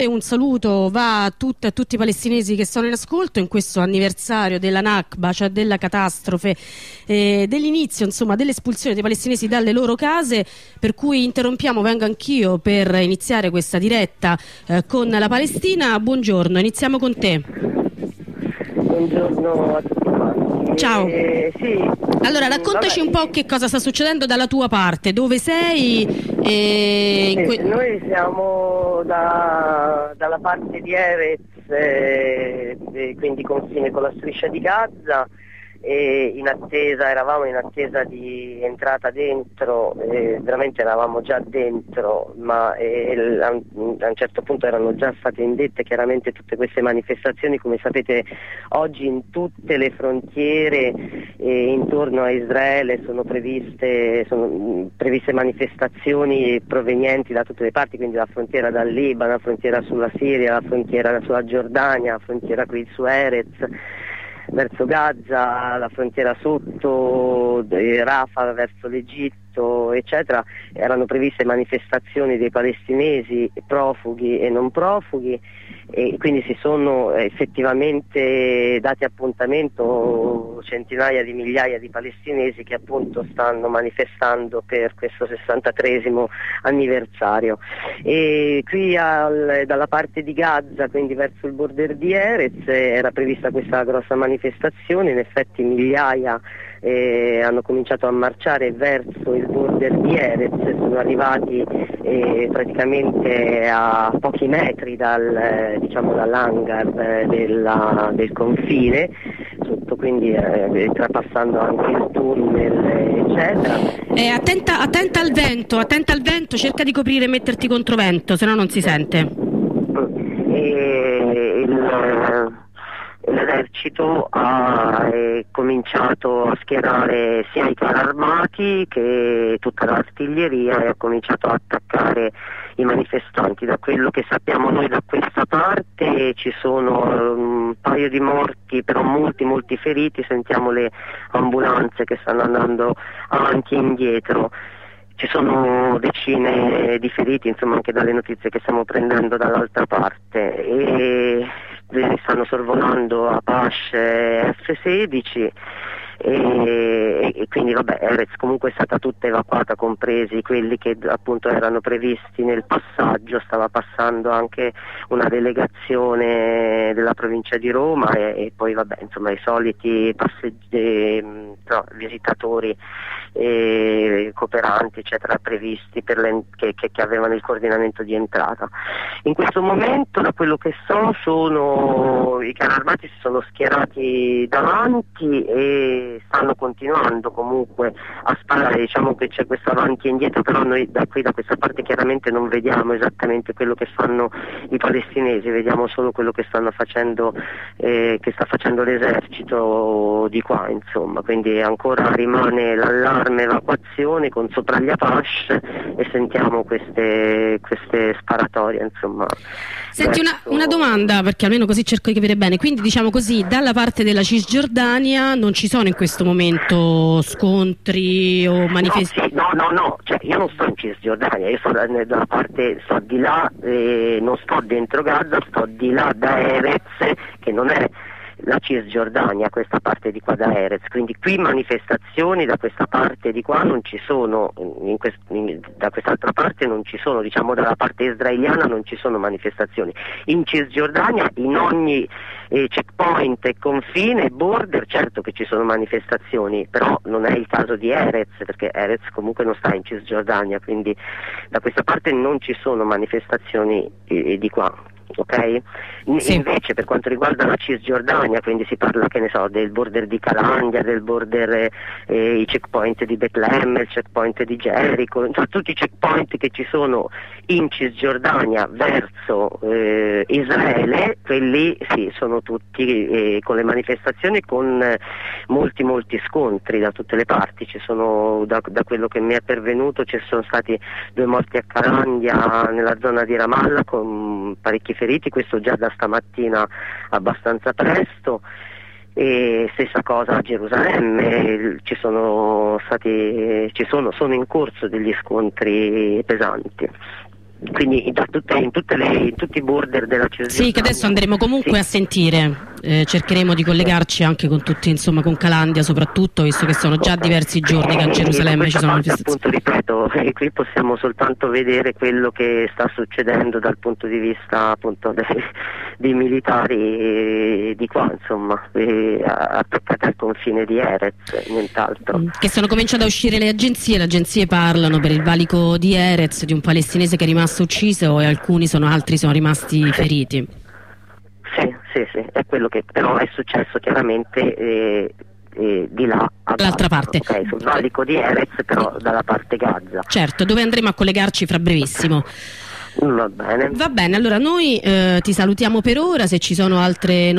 E un saluto va a tutti i palestinesi che sono in ascolto in questo anniversario della Nakba, cioè della catastrofe, dell'inizio insomma dell'espulsione dei palestinesi dalle loro case, per cui vengo anch'io per iniziare questa diretta con la Palestina. Buongiorno, iniziamo con te. Buongiorno a tutti quanti. Ciao. Sì. Allora, raccontaci un po' che cosa sta succedendo dalla tua parte, dove sei? Noi siamo dalla parte di Erez, quindi confine con la striscia di Gaza, e eravamo in attesa di entrata dentro, veramente eravamo già dentro, ma a un certo punto erano già state indette chiaramente tutte queste manifestazioni. Come sapete, oggi in tutte le frontiere intorno a Israele sono previste manifestazioni provenienti da tutte le parti, quindi la frontiera dal Libano, la frontiera sulla Siria, la frontiera sulla Giordania, la frontiera qui su Erez verso Gaza, la frontiera sotto, Rafah verso l'Egitto, eccetera. Erano previste manifestazioni dei palestinesi, profughi e non profughi, e quindi si sono effettivamente dati appuntamento centinaia di migliaia di palestinesi che appunto stanno manifestando per questo 63esimo anniversario. E qui dalla parte di Gaza, quindi verso il border di Erez, era prevista questa grossa manifestazione. In effetti migliaia hanno cominciato a marciare verso il border di Erez, sono arrivati praticamente a pochi metri dall'hangar del confine, sotto, quindi trapassando anche il tunnel, eccetera. Attenta al vento, cerca di coprire e metterti contro vento, se no non si sente. L'esercito ha cominciato a schierare sia i carri armati che tutta l'artiglieria e ha cominciato a attaccare i manifestanti. Da quello che sappiamo noi da questa parte ci sono un paio di morti, però molti feriti. Sentiamo le ambulanze che stanno andando avanti e indietro. Ci sono decine di feriti, insomma, anche dalle notizie che stiamo prendendo dall'altra parte, e stanno sorvolando Apache F-16 e quindi Erez comunque è stata tutta evacuata, compresi quelli che appunto erano previsti nel passaggio. Stava passando anche una delegazione della provincia di Roma e poi insomma i soliti visitatori cooperanti eccetera previsti che avevano il coordinamento di entrata. In questo momento, da quello che so, i carri armati si sono schierati davanti e stanno continuando comunque a sparare. Diciamo che c'è questo avanti e indietro, però noi da questa parte chiaramente non vediamo esattamente quello che fanno i palestinesi, vediamo solo quello che stanno facendo, che sta facendo l'esercito di qua, insomma. Quindi ancora rimane l'allarme evacuazione con sopra gli Apache e sentiamo queste sparatorie, insomma. Senti, una domanda, perché almeno così cerco di capire bene. Quindi, diciamo così, dalla parte della Cisgiordania non ci sono in questo momento scontri o manifestazioni? No, cioè io non sto in Cisgiordania, io sto dalla parte, sto di là, non sto dentro Gaza, sto di là da Erez, che non è la Cisgiordania, questa parte di qua da Erez. Quindi qui manifestazioni da questa parte di qua non ci sono, da quest'altra parte non ci sono, diciamo dalla parte israeliana non ci sono manifestazioni. In Cisgiordania, in ogni checkpoint e confine, border, certo che ci sono manifestazioni, però non è il caso di Erez, perché Erez comunque non sta in Cisgiordania, quindi da questa parte non ci sono manifestazioni di qua. Ok? Sì. Invece per quanto riguarda la Cisgiordania, quindi si parla, che ne so, del border di Calandia, del border i checkpoint di Betlemme, il checkpoint di Gerico, cioè tutti i checkpoint che ci sono in Cisgiordania verso Israele, quelli sì, sono tutti con le manifestazioni, con molti scontri da tutte le parti. Ci sono, da quello che mi è pervenuto, ci sono stati 2 morti a Calandia nella zona di Ramallah con parecchi feriti, questo già da stamattina abbastanza presto, e stessa cosa a Gerusalemme, sono in corso degli scontri pesanti. quindi in tutti i border della Cisgiordania. Sì, che adesso andremo comunque a sentire, cercheremo di collegarci anche con tutti, insomma con Calandia soprattutto, visto che sono già diversi giorni che a Gerusalemme ci sono manifestazioni. Appunto, ripeto, qui possiamo soltanto vedere quello che sta succedendo dal punto di vista appunto dei militari di qua, insomma, attaccati al confine di Erez, nient'altro. Che sono cominciate a uscire le agenzie parlano per il valico di Erez di un palestinese che è rimasto ucciso e altri sono rimasti feriti. Sì, è quello che però è successo chiaramente di là dall'altra parte, okay, sul valico di Erez, però dalla parte Gaza. Certo, dove andremo a collegarci fra brevissimo. Va bene, allora noi ti salutiamo per ora, se ci sono altre